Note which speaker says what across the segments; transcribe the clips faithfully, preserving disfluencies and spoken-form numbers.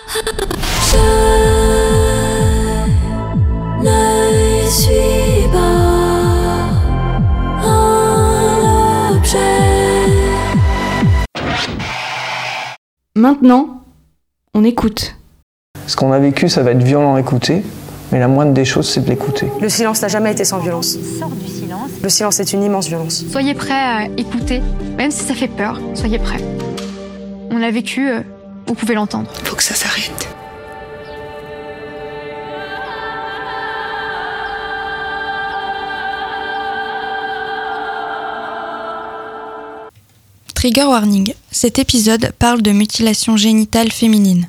Speaker 1: Je ne suis pas un objet.
Speaker 2: Maintenant, on écoute.
Speaker 3: Ce qu'on a vécu, ça va être violent à écouter, mais la moindre des choses, c'est de l'écouter.
Speaker 4: Le silence n'a jamais été sans violence.
Speaker 5: Sors du silence.
Speaker 4: Le silence est une immense violence.
Speaker 6: Soyez prêts à écouter, même si ça fait peur, soyez prêts. On l'a vécu, euh, vous pouvez l'entendre.
Speaker 7: Faut que ça s'arrête.
Speaker 8: Trigger warning, cet épisode parle de mutilation génitale féminine.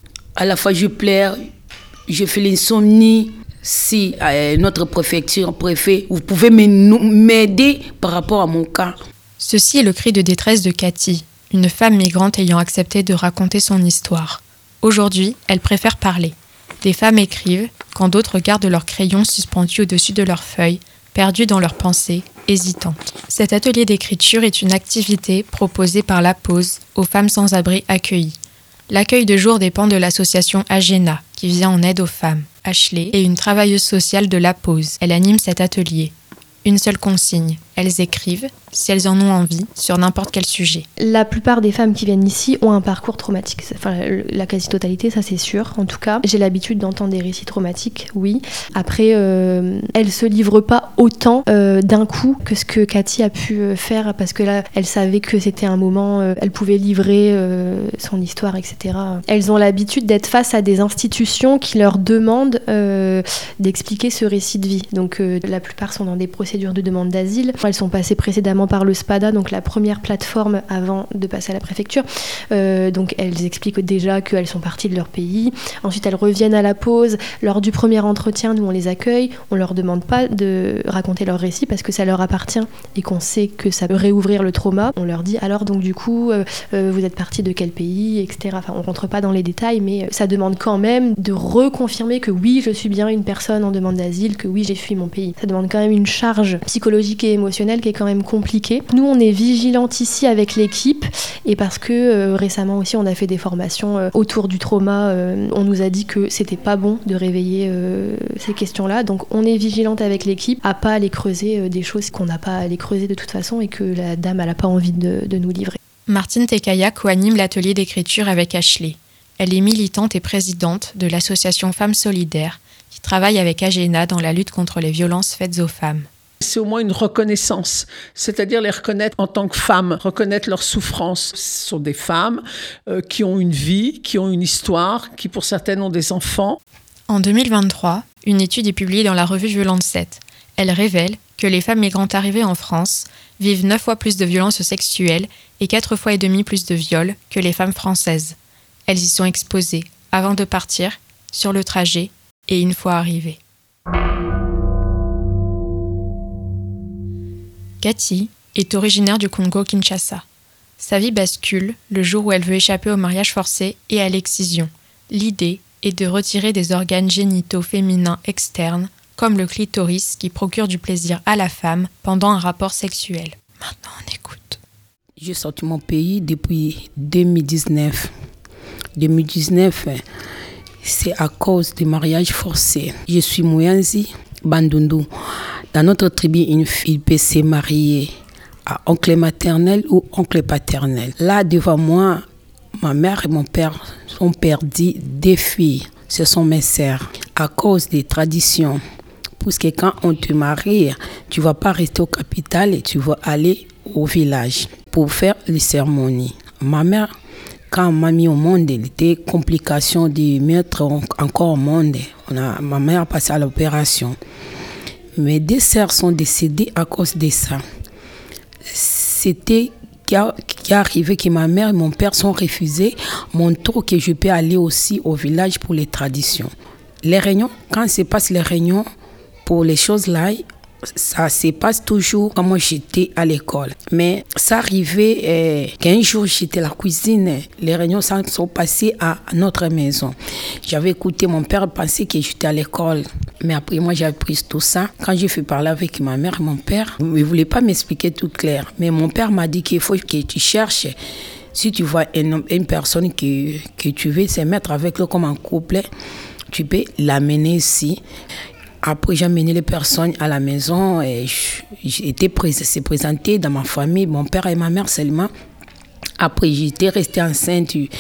Speaker 9: À la fois je pleure, je fais l'insomnie. Si euh, notre préfecture, préfet, vous pouvez m'aider par rapport à mon cas.
Speaker 8: Ceci est le cri de détresse de Cathy, une femme migrante ayant accepté de raconter son histoire. Aujourd'hui, elle préfère parler. Des femmes écrivent, quand d'autres gardent leur crayon suspendu au-dessus de leurs feuilles, perdues dans leurs pensées, hésitantes. Cet atelier d'écriture est une activité proposée par La Pause aux femmes sans-abri accueillies. L'accueil de jour dépend de l'association Agena, qui vient en aide aux femmes. Ashley est une travailleuse sociale de La Pause. Elle anime cet atelier. Une seule consigne, elles écrivent, si elles en ont envie, sur n'importe quel sujet.
Speaker 10: La plupart des femmes qui viennent ici ont un parcours traumatique. Enfin, la quasi-totalité, ça c'est sûr, en tout cas. J'ai l'habitude d'entendre des récits traumatiques, oui. Après, euh, elles se livrent pas autant euh, d'un coup que ce que Cathy a pu faire, parce que là, elle savait que c'était un moment, euh, elle pouvait livrer euh, son histoire, et cetera. Elles ont l'habitude d'être face à des institutions qui leur demandent euh, d'expliquer ce récit de vie. Donc, euh, la plupart sont dans des procédures de demande d'asile. Elles sont passées précédemment par le SPADA, donc la première plateforme avant de passer à la préfecture. Euh, donc elles expliquent déjà qu'elles sont parties de leur pays. Ensuite, elles reviennent à La Pause. Lors du premier entretien, nous on les accueille. On leur demande pas de raconter leur récit parce que ça leur appartient et qu'on sait que ça peut réouvrir le trauma. On leur dit alors donc du coup, euh, euh, vous êtes partie de quel pays, et cetera. Enfin, on rentre pas dans les détails, mais ça demande quand même de reconfirmer que oui, je suis bien une personne en demande d'asile, que oui, j'ai fui mon pays. Ça demande quand même une charge psychologique et émotionnelle qui est quand même compliquée. Nous, on est vigilantes ici avec l'équipe et parce que euh, récemment aussi, on a fait des formations euh, autour du trauma. Euh, on nous a dit que c'était pas bon de réveiller euh, ces questions-là. Donc, on est vigilante avec l'équipe à pas aller creuser euh, des choses qu'on n'a pas à aller creuser de toute façon et que la dame, elle a pas envie de, de nous livrer.
Speaker 8: Martine Tekaya co-anime l'atelier d'écriture avec Ashley. Elle est militante et présidente de l'association Femmes Solidaires qui travaille avec Agena dans la lutte contre les violences faites aux femmes.
Speaker 11: C'est au moins une reconnaissance, c'est-à-dire les reconnaître en tant que femmes, reconnaître leur souffrance. Ce sont des femmes euh, qui ont une vie, qui ont une histoire, qui pour certaines ont des enfants.
Speaker 8: En deux mille vingt-trois, une étude est publiée dans la revue The Lancet. Elle révèle que les femmes migrantes arrivées en France vivent neuf fois plus de violences sexuelles et quatre fois et demi plus de viols que les femmes françaises. Elles y sont exposées avant de partir, sur le trajet et une fois arrivées. Cathy est originaire du Congo-Kinshasa. Sa vie bascule le jour où elle veut échapper au mariage forcé et à l'excision. L'idée est de retirer des organes génitaux féminins externes, comme le clitoris qui procure du plaisir à la femme pendant un rapport sexuel. Maintenant, on écoute.
Speaker 9: J'ai sorti mon pays depuis deux mille dix-neuf. deux mille dix-neuf, c'est à cause du mariage forcé. Je suis Mouyanzi Bandundu. Dans notre tribu, une fille peut se marier à oncle maternel ou oncle paternel. Là, devant moi, ma mère et mon père ont perdu deux filles. Ce sont mes sœurs. À cause des traditions. Parce que quand on te marie, tu ne vas pas rester au capital et tu vas aller au village pour faire les cérémonies. Ma mère, quand m'a mis au monde, il était complication de mettre encore au monde. On a, ma mère a passé à l'opération. Mes deux sœurs sont décédées à cause de ça. C'était qui a, qui est arrivé que ma mère et mon père sont refusés, montrant que je peux aller aussi au village pour les traditions. Les réunions, quand se passe les réunions, pour les choses là, ça se passe toujours comme j'étais à l'école. Mais ça arrivait euh, qu'un jour j'étais à la cuisine, les réunions sont passées à notre maison. J'avais écouté mon père penser que j'étais à l'école. Mais après moi j'ai appris tout ça. Quand j'ai fait parler avec ma mère et mon père, ils ne voulaient pas m'expliquer tout clair. Mais mon père m'a dit qu'il faut que tu cherches Si tu vois un homme, une personne que, que tu veux se mettre avec lui comme un couple, tu peux l'amener ici. Après, j'ai amené les personnes à la maison et j'étais pré- s'est présenté dans ma famille, mon père et ma mère seulement. Après, j'étais restée enceinte de,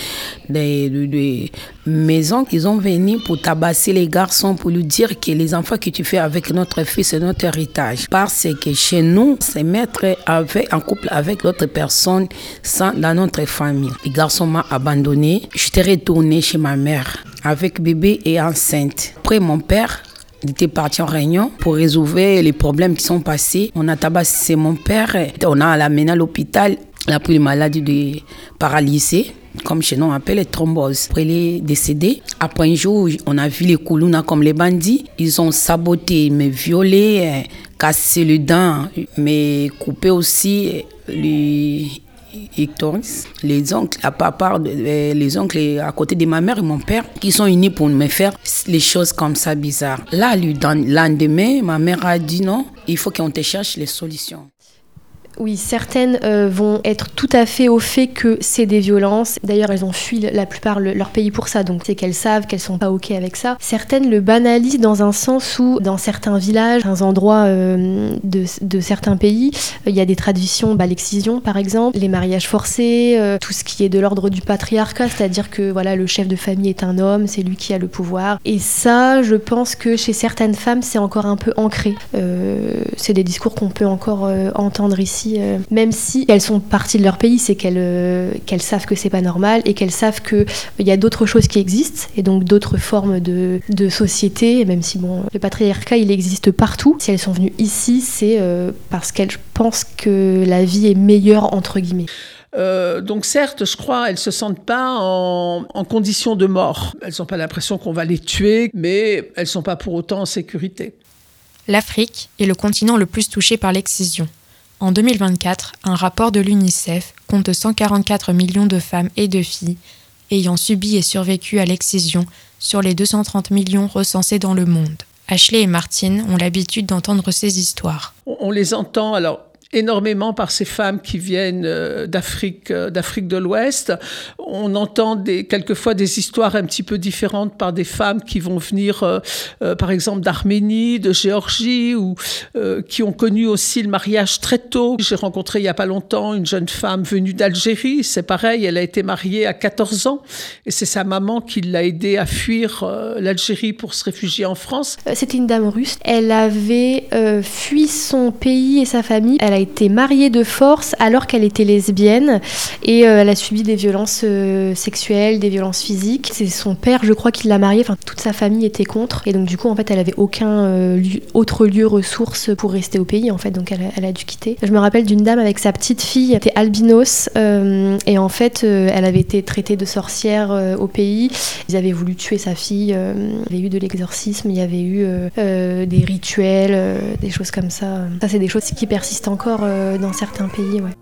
Speaker 9: de, de maisons. Ils ont venu pour tabasser les garçons, pour lui dire que les enfants que tu fais avec notre fils, c'est notre héritage. Parce que chez nous, c'est mettre avec, en couple avec l'autre personne sans, dans notre famille. Le garçon m'a abandonné. J'étais retournée chez ma mère avec bébé et enceinte. Après, mon père était parti en réunion pour résoudre les problèmes qui sont passés. On a tabassé mon père. On a l'amené à l'hôpital. Il a pris une maladie de paralysée, comme chez nous on appelle les thromboses. Après, il est décédé. Après un jour, on a vu les Koulouna comme les bandits. Ils ont saboté, mais violé, cassé les dents, mais coupé aussi les ictoris, les oncles, à part les oncles à côté de ma mère et mon père, qui sont unis pour me faire les choses comme ça bizarres. Là, le lendemain, ma mère a dit non, il faut qu'on te cherche les solutions.
Speaker 10: Oui, certaines euh, vont être tout à fait au fait que c'est des violences. D'ailleurs, elles ont fui la plupart le, leur pays pour ça, donc c'est qu'elles savent qu'elles sont pas ok avec ça. Certaines le banalisent dans un sens où, dans certains villages, certains endroits euh, de, de certains pays, il euh, y a des traditions, bah, l'excision par exemple, les mariages forcés, euh, tout ce qui est de l'ordre du patriarcat, c'est-à-dire que voilà, le chef de famille est un homme, c'est lui qui a le pouvoir. Et ça, je pense que chez certaines femmes, c'est encore un peu ancré. Euh, c'est des discours qu'on peut encore euh, entendre ici. Euh, même si elles sont parties de leur pays, c'est qu'elles, euh, qu'elles savent que c'est pas normal et qu'elles savent qu'il euh, y a d'autres choses qui existent et donc d'autres formes de, de société, même si bon, le patriarcat il existe partout. Si elles sont venues ici, c'est euh, parce qu'elles pensent que la vie est meilleure entre guillemets.
Speaker 11: Euh, donc certes, je crois, elles se sentent pas en, en condition de mort. Elles n'ont pas l'impression qu'on va les tuer, mais elles sont pas pour autant en sécurité.
Speaker 8: L'Afrique est le continent le plus touché par l'excision. En deux mille vingt-quatre, un rapport de l'UNICEF compte cent quarante-quatre millions de femmes et de filles ayant subi et survécu à l'excision sur les deux cent trente millions recensés dans le monde. Ashley et Martine ont l'habitude d'entendre ces histoires.
Speaker 11: On les entend alors énormément par ces femmes qui viennent d'Afrique, d'Afrique de l'Ouest. On entend des, quelquefois des histoires un petit peu différentes par des femmes qui vont venir, euh, euh, par exemple, d'Arménie, de Géorgie, ou euh, qui ont connu aussi le mariage très tôt. J'ai rencontré il n'y a pas longtemps une jeune femme venue d'Algérie. C'est pareil, elle a été mariée à quatorze ans et c'est sa maman qui l'a aidée à fuir euh, l'Algérie pour se réfugier en France.
Speaker 10: C'était une dame russe. Elle avait euh, fui son pays et sa famille. Elle a été mariée de force alors qu'elle était lesbienne et euh, elle a subi des violences euh, sexuelles, des violences physiques. C'est son père, je crois, qui l'a mariée. Enfin, toute sa famille était contre et donc du coup, en fait, elle avait aucun euh, lieu, autre lieu ressource pour rester au pays. En fait, donc elle a, elle a dû quitter. Je me rappelle d'une dame avec sa petite fille, elle était albinos euh, et en fait, euh, elle avait été traitée de sorcière euh, au pays. Ils avaient voulu tuer sa fille. Euh, il y avait eu de l'exorcisme, il y avait eu euh, euh, des rituels, euh, des choses comme ça. Ça, c'est des choses qui persistent encore euh, dans certains pays, ouais.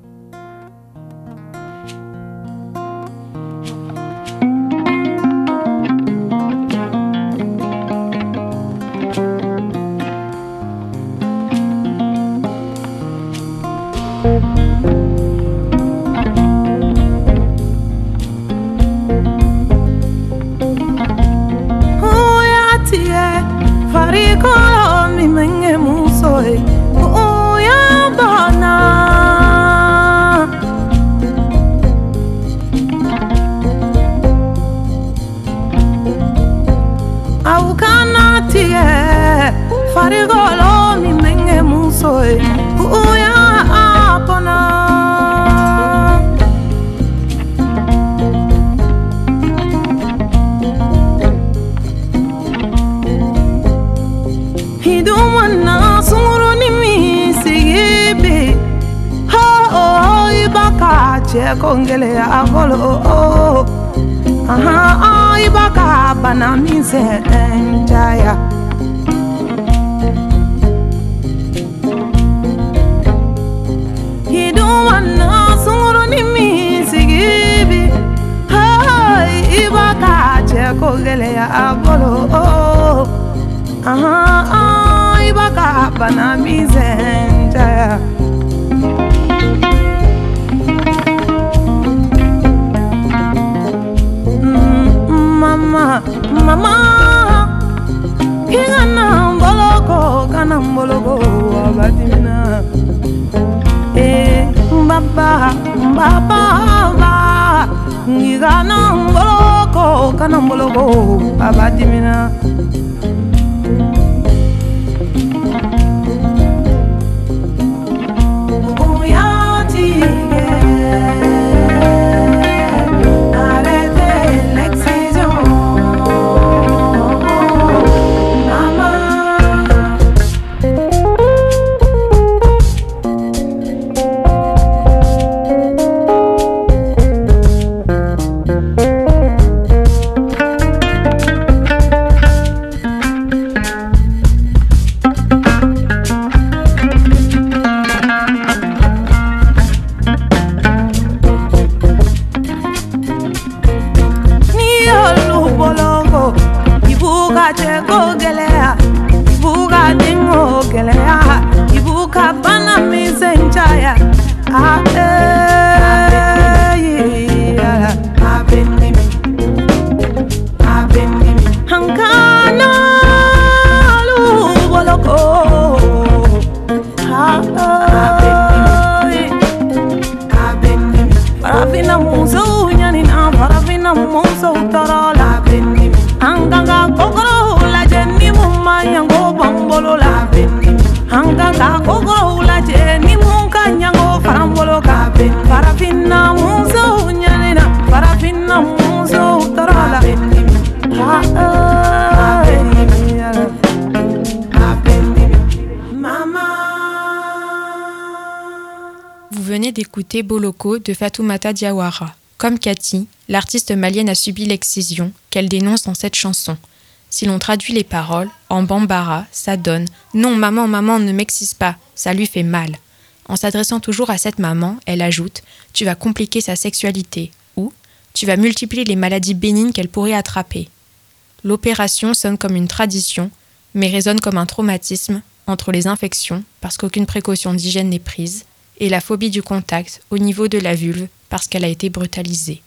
Speaker 5: Kongele ya avolo aha ibaka bana mise enjaya hiduwana sunguru ni misigibi hai ibaka che kongele ya avolo aha ibaka bana mise enjaya mama Kingana mboloko kana mboloko abatimina eh baba baba ba ngigana mboloko kana mboloko abatimina
Speaker 8: D'écouter Boloko de Fatoumata Diawara. Comme Cathy, l'artiste malienne a subi l'excision qu'elle dénonce dans cette chanson. Si l'on traduit les paroles, en bambara, ça donne « Non, maman, maman, ne m'excise pas, ça lui fait mal ». En s'adressant toujours à cette maman, elle ajoute « Tu vas compliquer sa sexualité » ou « Tu vas multiplier les maladies bénignes qu'elle pourrait attraper ». L'opération sonne comme une tradition, mais résonne comme un traumatisme entre les infections, parce qu'aucune précaution d'hygiène n'est prise, et la phobie du contact au niveau de la vulve parce qu'elle a été brutalisée.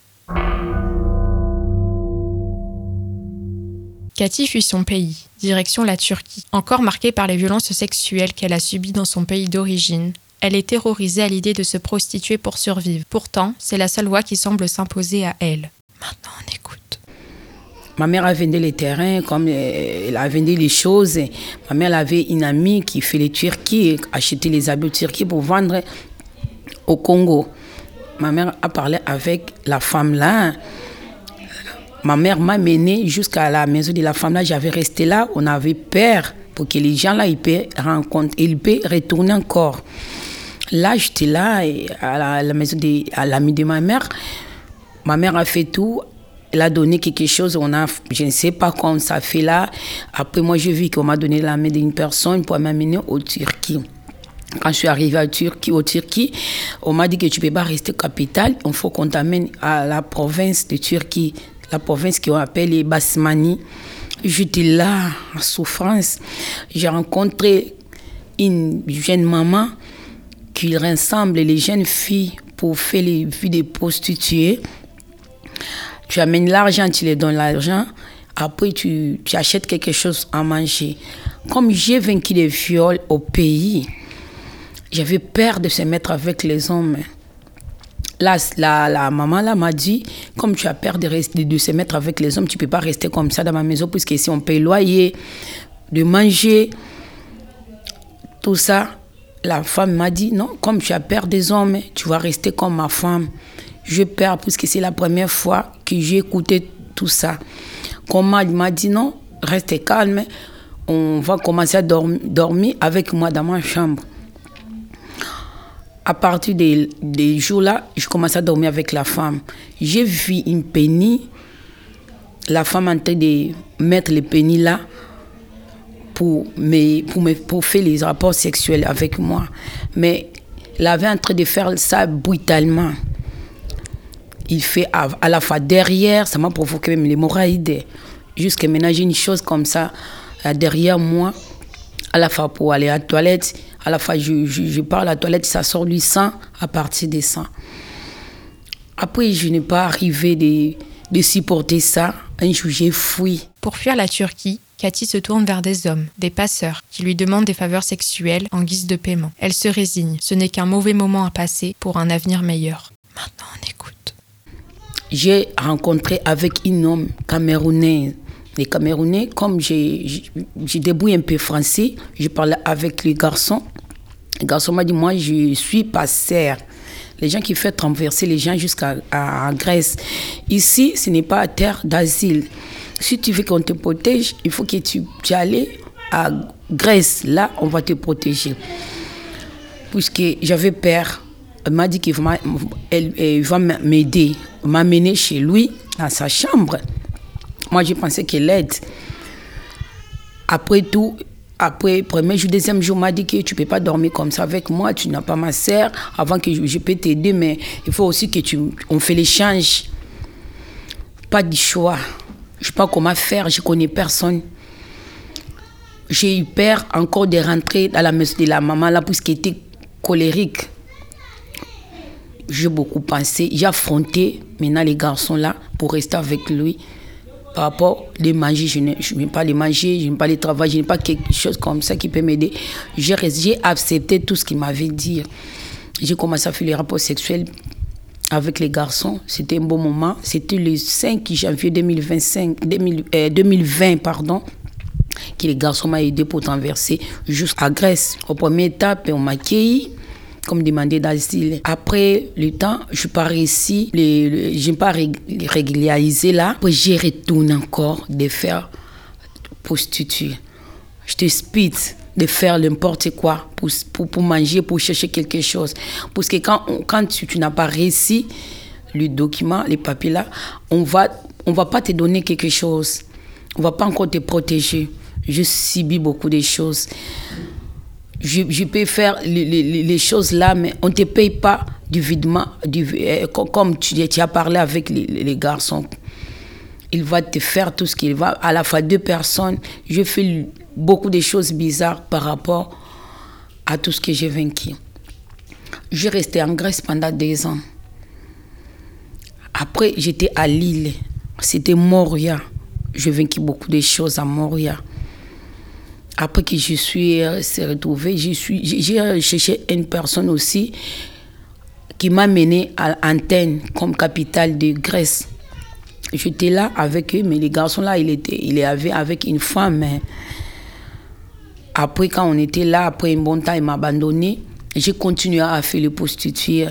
Speaker 8: Cathy fuit son pays, direction la Turquie. Encore marquée par les violences sexuelles qu'elle a subies dans son pays d'origine, elle est terrorisée à l'idée de se prostituer pour survivre. Pourtant, c'est la seule voie qui semble s'imposer à elle. Maintenant, on écoute.
Speaker 9: Ma mère a vendu les terrains, comme elle a vendu les choses. Ma mère avait une amie qui fait les Turquies, acheter les habits en Turquie pour vendre au Congo. Ma mère a parlé avec la femme là. Ma mère m'a menée jusqu'à la maison de la femme là. J'avais resté là, on avait peur pour que les gens là ils puissent rencontrer, ils puissent retourner encore. Là, j'étais là à la, à la maison de à l'amie de ma mère. Ma mère a fait tout. Elle a donné quelque chose, on a, je ne sais pas comment ça fait là. Après, moi, j'ai vu qu'on m'a donné la main d'une personne pour m'amener au Turquie. Quand je suis arrivée à Turquie, au Turquie, on m'a dit que tu ne peux pas rester capitale. Il faut qu'on t'amène à la province de Turquie, la province qu'on appelle les Basmani. J'étais là, en souffrance. J'ai rencontré une jeune maman qui rassemble les jeunes filles pour faire les vies des prostituées. Tu amènes l'argent, tu les donnes l'argent. Après, tu, tu achètes quelque chose à manger. Comme j'ai vaincu les viols au pays, j'avais peur de se mettre avec les hommes. Là, la, la maman là m'a dit, comme tu as peur de, rester, de se mettre avec les hommes, tu ne peux pas rester comme ça dans ma maison, puisque ici on paye loyer, de manger, tout ça. La femme m'a dit, non, comme tu as peur des hommes, tu vas rester comme ma femme. Je perds parce que c'est la première fois que j'ai écouté tout ça. Comment il m'a dit non, restez calme, on va commencer à dorm- dormir avec moi dans ma chambre. À partir des, des jours-là, je commençais à dormir avec la femme. J'ai vu une pénie, la femme en train de mettre les pénis là pour, me, pour, me, pour faire les rapports sexuels avec moi. Mais elle avait en train de faire ça brutalement. Il fait à, à la fois derrière, ça m'a provoqué même l'hémorroïde. Jusqu'à maintenant, j'ai une chose comme ça derrière moi, à la fois pour aller à la toilette, à la fois je, je, je pars à la toilette, ça sort du sang à partir des sangs. Après, je n'ai pas arrivé de, de supporter ça. Un jour, j'ai fui.
Speaker 8: Pour fuir la Turquie, Cathy se tourne vers des hommes, des passeurs, qui lui demandent des faveurs sexuelles en guise de paiement. Elle se résigne, ce n'est qu'un mauvais moment à passer pour un avenir meilleur. Maintenant, on écoute.
Speaker 9: J'ai rencontré avec un homme camerounais. Les Camerounais, comme j'ai, j'ai débrouillé un peu français, je parlais avec les garçons. Le garçon m'a dit, moi, je suis passeur. Les gens qui font traverser les gens jusqu'à à, à Grèce. Ici, ce n'est pas terre d'asile. Si tu veux qu'on te protège, il faut que tu, tu ailles à Grèce. Là, on va te protéger. Puisque j'avais peur. Elle m'a dit qu'il va, elle, elle va m'aider, m'amener chez lui, dans sa chambre. Moi, je pensais qu'elle aide. Après tout, après premier jour, deuxième jour, m'a dit que tu ne peux pas dormir comme ça avec moi, tu n'as pas ma sœur, avant que je, je peux t'aider, mais il faut aussi que tu, on fait l'échange. Pas de choix. Je ne sais pas comment faire, je ne connais personne. J'ai eu peur encore de rentrer dans la maison de la maman là, puisqu'elle était colérique. J'ai beaucoup pensé, j'ai affronté maintenant les garçons là pour rester avec lui. Par rapport à les manger, je n'aime pas les manger, je n'aime pas les travailler, je n'ai pas quelque chose comme ça qui peut m'aider. J'ai, j'ai accepté tout ce qu'il m'avait dit. J'ai commencé à faire les rapports sexuels avec les garçons. C'était un bon moment. C'était le cinq janvier deux mille vingt-cinq, deux mille, euh, deux mille vingt, pardon, que les garçons m'ont aidé pour traverser jusqu'à Grèce. Au premier étape, on m'a accueilli comme demandé d'asile. Après le temps, je suis pas réussi, le, le, je n'ai pas régularisé là. Après, j'ai retourné encore de faire prostituée. Je te spite de faire n'importe quoi pour, pour, pour manger, pour chercher quelque chose. Parce que quand, on, quand tu, tu n'as pas réussi le document, les papiers là, on va, on va pas te donner quelque chose. On va pas encore te protéger. Je subis beaucoup de choses. Je, je peux faire les, les, les choses là, mais on ne te paye pas du videment, du, euh, comme tu, tu as parlé avec les, les garçons. Il va te faire tout ce qu'il va. À la fois deux personnes, je fais beaucoup de choses bizarres par rapport à tout ce que j'ai vaincu. Je restais en Grèce pendant deux ans. Après, j'étais à Lille. C'était Moria. J'ai vaincu beaucoup de choses à Moria. Après que je suis euh, retrouvée, je suis, j'ai cherché une personne aussi qui m'a menée à Athènes comme capitale de Grèce. J'étais là avec eux, mais les garçons là, il était, il avait avec une femme. Hein. Après, quand on était là, après un bon temps, il m'a abandonné. J'ai continué à faire le prostituée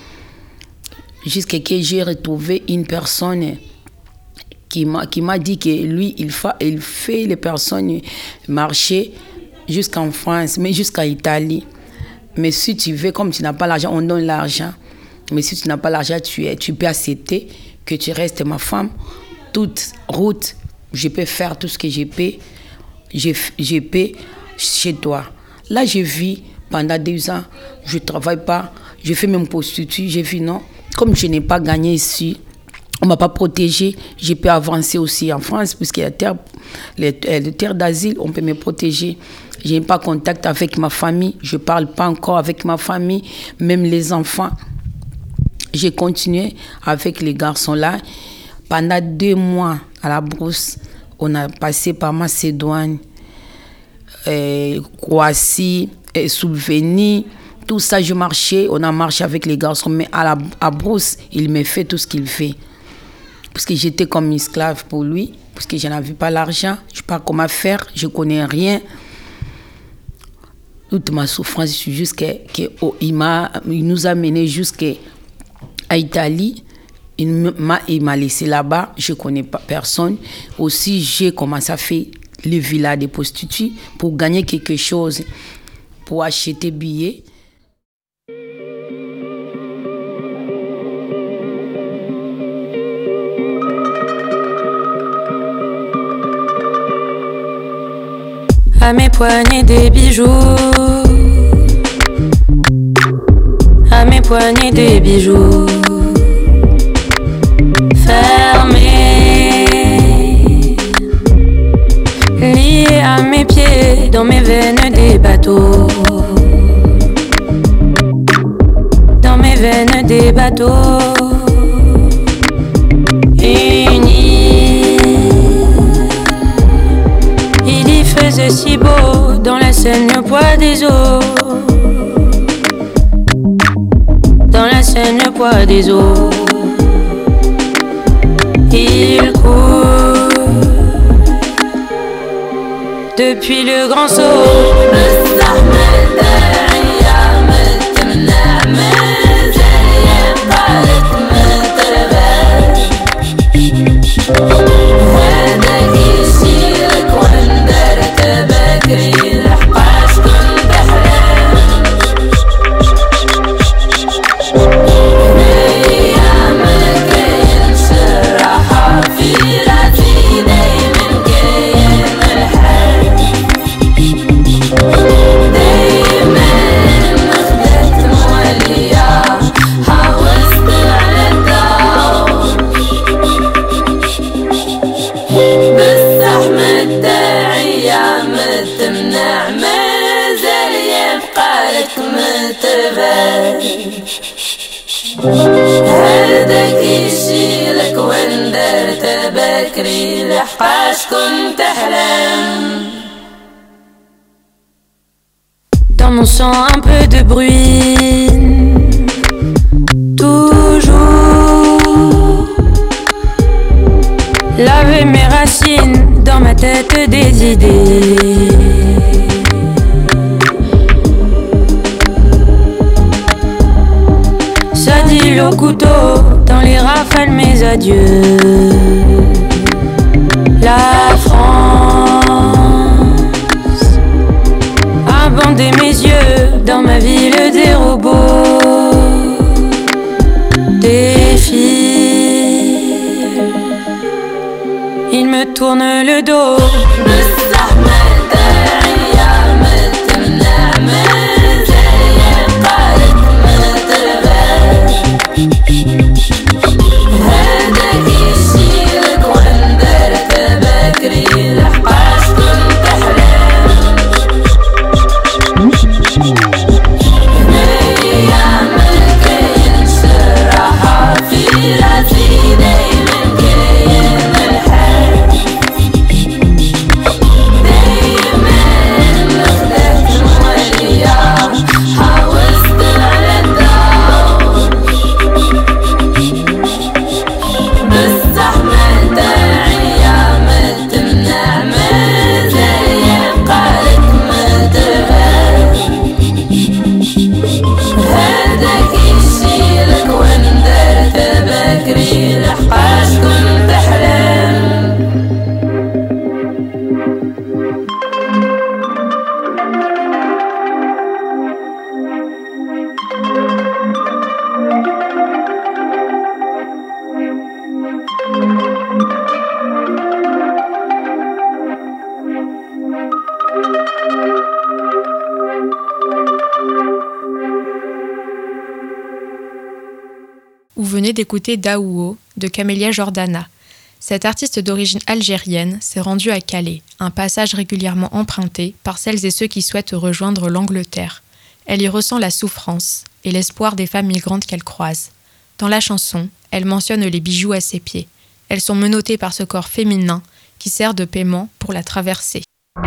Speaker 9: jusqu'à ce que j'ai retrouvé une personne qui m'a, qui m'a dit que lui, il, fa, il fait les personnes marcher jusqu'en France, mais jusqu'à Italie. Mais si tu veux, comme tu n'as pas l'argent, on donne l'argent. Mais si tu n'as pas l'argent, tu, es, tu peux accepter que tu restes ma femme. Toute route, je peux faire tout ce que je peux. Je, je peux chez toi. Là, je vis pendant deux ans. Je ne travaille pas. Je fais même prostituée. J'ai vu non. Comme je n'ai pas gagné ici, on ne m'a pas protégée. Je peux avancer aussi en France, puisqu'il y a terre, les, les terres d'asile, on peut me protéger. Je n'ai pas contact avec ma famille. Je ne parle pas encore avec ma famille, même les enfants. J'ai continué avec les garçons-là. Pendant deux mois à la brousse, on a passé par Macédoine, euh, Croatie, euh, Slovénie. Tout ça, je marchais. On a marché avec les garçons. Mais à la à brousse, il me fait tout ce qu'il fait. Parce que j'étais comme esclave pour lui. Parce que je n'avais pas l'argent. Je ne sais pas comment faire. Je ne connais rien. Toute ma souffrance, jusqu'à que oh, il m'a, il nous a menés jusqu'à Italie. Il m'a, il m'a laissé là-bas. Je ne connais pas personne. Aussi, j'ai commencé à faire les villas des prostituées pour gagner quelque chose, pour acheter billets.
Speaker 1: À mes poignets des bijoux, à mes poignets des bijoux fermés, liés à mes pieds, dans mes veines des bateaux, dans mes veines des bateaux. Et c'est si beau, dans la Seine le poids des eaux. Dans la Seine le poids des eaux. Il court depuis le grand saut.
Speaker 7: هذاك يشيلك وين درت بكري لحقاش كنت تحلم.
Speaker 1: Dans mon sang un peu de bruit, toujours laver mes racines, dans ma tête des idées. Ça dit au couteau, dans les rafales mes adieux. La France a bandé mes yeux, dans ma ville des robots, des filles, ils me tournent le dos.
Speaker 7: هذاك يشيلك وين درت بكري لحقاش كنت تحلم. هنايا مكاينش الراحة في راسي دايما كاين الحال. دايما نخدعت مواليا حوست على الدار. بالزحمة تاعي ما تمنع مازال يبقى لك ما تبان. هذاك يشيلك وين درت بكري لحقاش كنت تحلم.
Speaker 8: Vous venez d'écouter Daouo de Camélia Jordana. Cette artiste d'origine algérienne s'est rendue à Calais, un passage régulièrement emprunté par celles et ceux qui souhaitent rejoindre l'Angleterre. Elle y ressent la souffrance et l'espoir des femmes migrantes qu'elle croise. Dans la chanson, elle mentionne les bijoux à ses pieds. Elles sont menottées par ce corps féminin qui sert de paiement pour la traversée.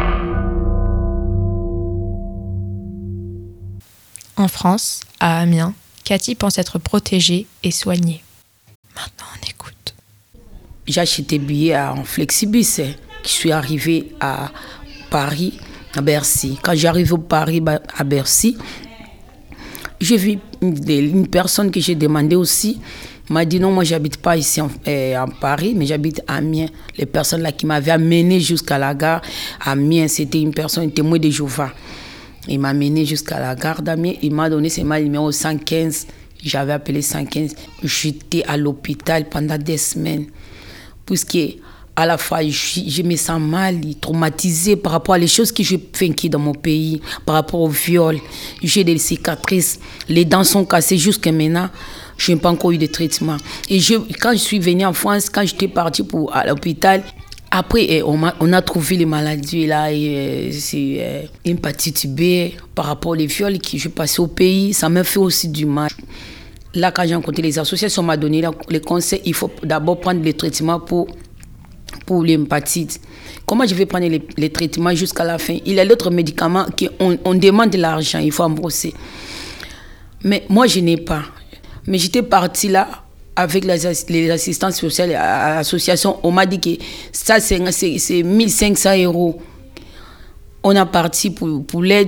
Speaker 8: En France, à Amiens, Cathy pense être protégée et soignée. Maintenant, on écoute.
Speaker 9: J'ai acheté billet en Flexibus. Je suis arrivée à Paris, à Bercy. Quand j'arrive au Paris, à Bercy, j'ai vu une personne que j'ai demandé aussi. M'a dit non, moi j'habite pas ici en, euh, en Paris, mais j'habite à Amiens. Les personnes là qui m'avaient amené jusqu'à la gare à Amiens, c'était une personne, un témoin de Jéhovah. Il m'a amené jusqu'à la gare d'Amiens. Il m'a donné ses numéro cent quinze. J'avais appelé cent quinze. J'étais à l'hôpital pendant des semaines. Puisque à la fois, je, je me sens mal, traumatisée par rapport à les choses que j'ai vécues dans mon pays, par rapport au viol. J'ai des cicatrices. Les dents sont cassées jusqu'à maintenant. Je n'ai pas encore eu de traitement. Et je, quand je suis venue en France, quand j'étais partie pour, à l'hôpital, après, on a, on a trouvé les maladies, là, et, c'est euh, une hépatite B par rapport aux viols que j'ai passé au pays. Ça m'a fait aussi du mal. Là, quand j'ai rencontré les associations, on m'a donné les conseils. Il faut d'abord prendre les traitements pour pour l'hépatite. Comment je vais prendre les, les traitements jusqu'à la fin? Il y a d'autres médicaments qu'on on demande de l'argent, il faut rembourser. Mais moi, je n'ai pas. Mais j'étais partie là avec les, les assistants sociaux à l'association. On m'a dit que ça, c'est, c'est, c'est mille cinq cents euros. On a parti pour, pour l'aide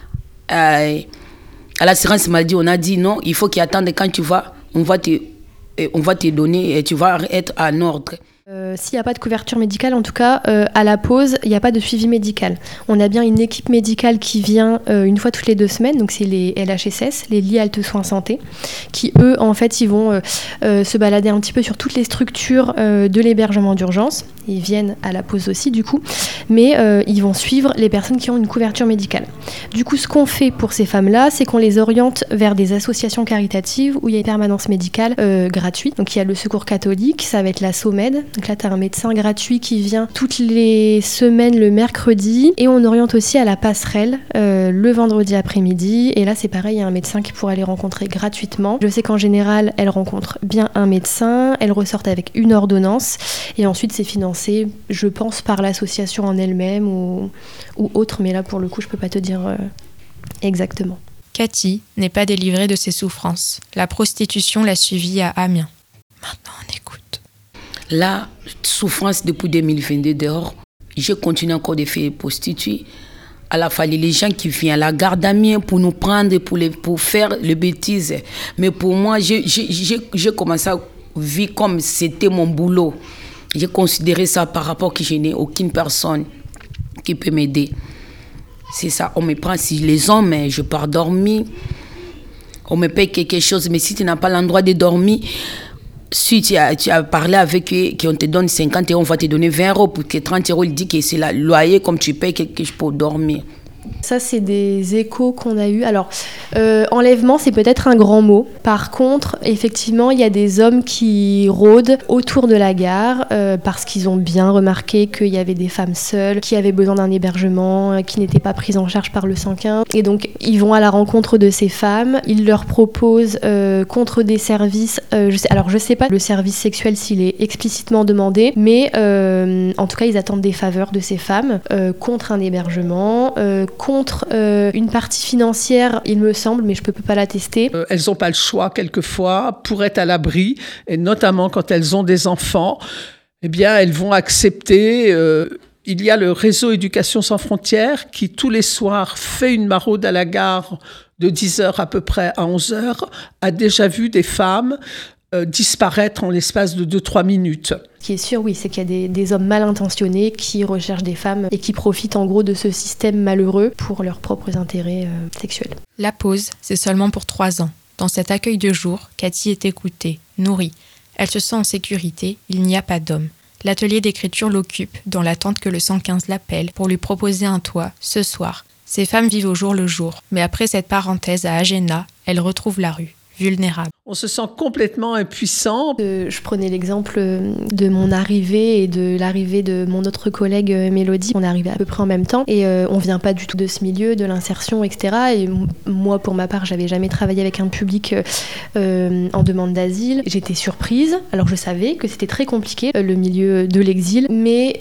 Speaker 9: euh, à l'assurance maladie. On a dit non, il faut qu'ils attendent quand tu vas, on va te, on va te donner et tu vas être en ordre.
Speaker 10: Euh, s'il n'y a pas de couverture médicale, en tout cas, euh, à la pause, il n'y a pas de suivi médical. On a bien une équipe médicale qui vient euh, une fois toutes les deux semaines, donc c'est les L H S S, les lits halte soins santé, qui eux, en fait, ils vont euh, euh, se balader un petit peu sur toutes les structures euh, de l'hébergement d'urgence. Ils viennent à la pause aussi, du coup, mais euh, ils vont suivre les personnes qui ont une couverture médicale. Du coup, ce qu'on fait pour ces femmes-là, c'est qu'on les oriente vers des associations caritatives où il y a une permanence médicale euh, gratuite. Donc il y a le Secours catholique, ça va être la SOMED. Donc là, tu as un médecin gratuit qui vient toutes les semaines le mercredi. Et on oriente aussi à la passerelle euh, le vendredi après-midi. Et là, c'est pareil, il y a un médecin qui pourra les rencontrer gratuitement. Je sais qu'en général, elles rencontrent bien un médecin. Elles ressortent avec une ordonnance. Et ensuite, c'est financé, je pense, par l'association en elle-même ou, ou autre. Mais là, pour le coup, je peux pas te dire euh, exactement.
Speaker 8: Cathy n'est pas délivrée de ses souffrances. La prostitution l'a suivie à Amiens. Maintenant, on écoute.
Speaker 9: La souffrance depuis deux mille vingt-deux dehors, je continue encore de faire prostituer. À la fois, les gens qui viennent à la gare d'Amiens pour nous prendre, pour, les, pour faire les bêtises. Mais pour moi, j'ai, j'ai, j'ai, j'ai commencé à vivre comme c'était mon boulot. J'ai considéré ça par rapport que je n'ai aucune personne qui peut m'aider. C'est ça, on me prend si les hommes, je pars dormir. On me paye quelque chose, mais si tu n'as pas l'endroit de dormir, si tu as, tu as parlé avec eux, qu'on te donne cinquante euros, on va te donner vingt euros, pour que trente euros, il dit que c'est le loyer, comme tu payes quelque chose pour dormir.
Speaker 10: Ça, c'est des échos qu'on a eus. Alors, euh, enlèvement, c'est peut-être un grand mot. Par contre, effectivement, il y a des hommes qui rôdent autour de la gare euh, parce qu'ils ont bien remarqué qu'il y avait des femmes seules, qui avaient besoin d'un hébergement, euh, qui n'étaient pas prises en charge par le cent quinze. Et donc, ils vont à la rencontre de ces femmes. Ils leur proposent euh, contre des services. Euh, je sais, alors, je ne sais pas le service sexuel s'il est explicitement demandé, mais euh, en tout cas, ils attendent des faveurs de ces femmes euh, contre un hébergement, euh, contre euh, une partie financière, il me semble, mais je ne peux pas l'attester.
Speaker 11: Euh, elles n'ont pas le choix, quelquefois, pour être à l'abri, et notamment quand elles ont des enfants, eh bien, elles vont accepter... Euh, il y a le réseau Éducation sans frontières qui, tous les soirs, fait une maraude à la gare de dix heures à peu près à onze heures, a déjà vu des femmes euh, disparaître en l'espace de deux à trois minutes.
Speaker 10: Ce qui est sûr, oui, c'est qu'il y a des, des hommes mal intentionnés qui recherchent des femmes et qui profitent en gros de ce système malheureux pour leurs propres intérêts euh, sexuels.
Speaker 8: La pause, c'est seulement pour trois ans. Dans cet accueil de jour, Cathy est écoutée, nourrie. Elle se sent en sécurité, il n'y a pas d'homme. L'atelier d'écriture l'occupe, dans l'attente que le cent quinze l'appelle pour lui proposer un toit, ce soir. Ces femmes vivent au jour le jour, mais après cette parenthèse à Agena, elles retrouvent la rue, vulnérables.
Speaker 11: On se sent complètement impuissant.
Speaker 10: Euh, je prenais l'exemple de mon arrivée et de l'arrivée de mon autre collègue euh, Mélodie. On est arrivés à peu près en même temps et euh, on vient pas du tout de ce milieu, de l'insertion, et cetera. Et m- moi, pour ma part, j'avais jamais travaillé avec un public euh, en demande d'asile. J'étais surprise. Alors, je savais que c'était très compliqué, euh, le milieu de l'exil, mais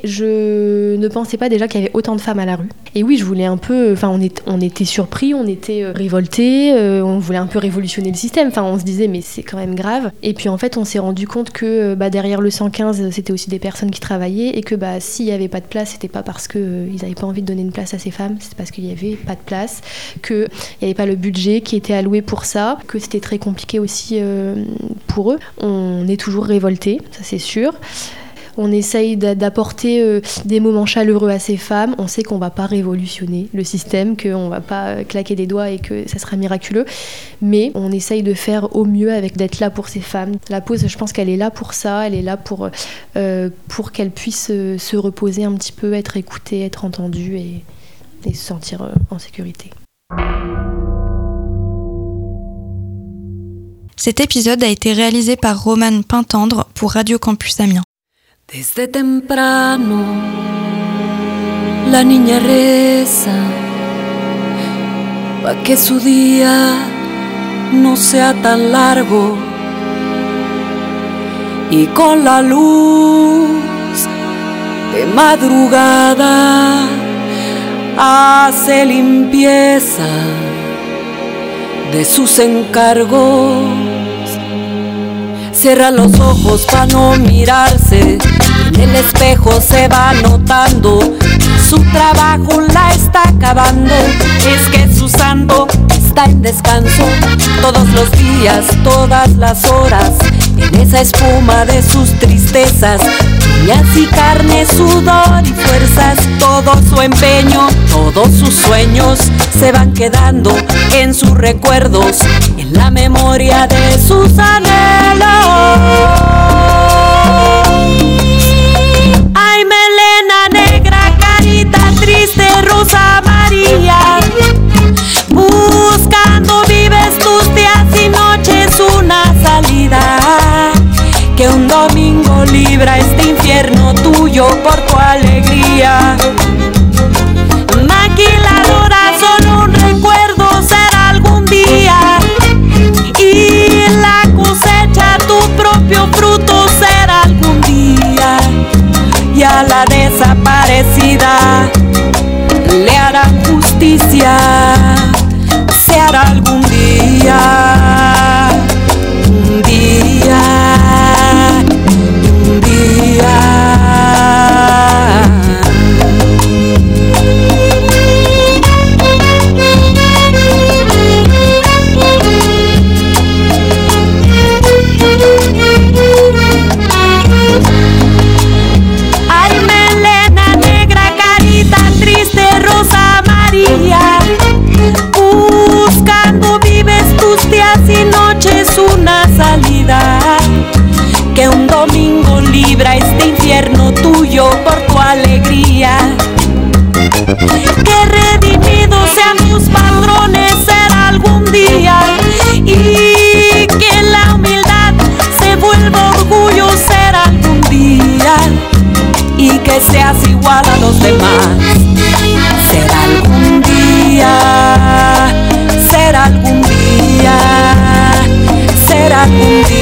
Speaker 10: je ne pensais pas déjà qu'il y avait autant de femmes à la rue. Et oui, je voulais un peu... Enfin, on, est, on était surpris, on était euh, révoltés, euh, on voulait un peu révolutionner le système. Enfin, on se disait, mais c'est quand même grave. Et puis en fait, on s'est rendu compte que bah, derrière le cent quinze, c'était aussi des personnes qui travaillaient et que bah, s'il n'y avait pas de place, c'était pas parce qu'ils euh, n'avaient pas envie de donner une place à ces femmes, c'était parce qu'il n'y avait pas de place, qu'il n'y avait pas le budget qui était alloué pour ça, que c'était très compliqué aussi euh, pour eux. On est toujours révoltés, ça c'est sûr. On essaye d'apporter euh, des moments chaleureux à ces femmes. On sait qu'on ne va pas révolutionner le système, qu'on ne va pas claquer des doigts et que ça sera miraculeux. Mais on essaye de faire au mieux avec d'être là pour ces femmes. La pause, je pense qu'elle est là pour ça. Elle est là pour, euh, pour qu'elles puissent euh, se reposer un petit peu, être écoutées, être entendues et, et se sentir euh, en sécurité.
Speaker 2: Cet épisode a été réalisé par Romane Pintendre pour Radio Campus Amiens.
Speaker 7: Desde temprano la niña reza pa' que su día no sea tan largo y con la luz de madrugada hace limpieza de sus encargos. Cierra los ojos para no mirarse, en el espejo se va notando, su trabajo la está acabando. Es que su santo está en descanso, todos los días, todas las horas, en esa espuma de sus tristezas, uñas y carne, sudor y fuerzas. Todo su empeño, todos sus sueños se van quedando en sus recuerdos, en la memoria de sus anhelos. Ay, melena negra, carita triste, Rosa María, buscando vives tus días y noches una salida, que un domingo libra este infierno tuyo por tu alegría. Maquiladora, solo un recuerdo será algún día, y la cosecha, tu propio fruto será algún día, y a la desaparecida le harán justicia, se hará algún día, un día, un día. Ay, melena negra, carita triste, Rosa María, buscando vives tus días y noches una salida, que un domingo libra este infierno tuyo por tu alegría. Que redimidos sean tus padrones será algún día, y que la humildad se vuelva orgullo será algún día, y que seas igual a los demás será algún día, será algún día, será algún día.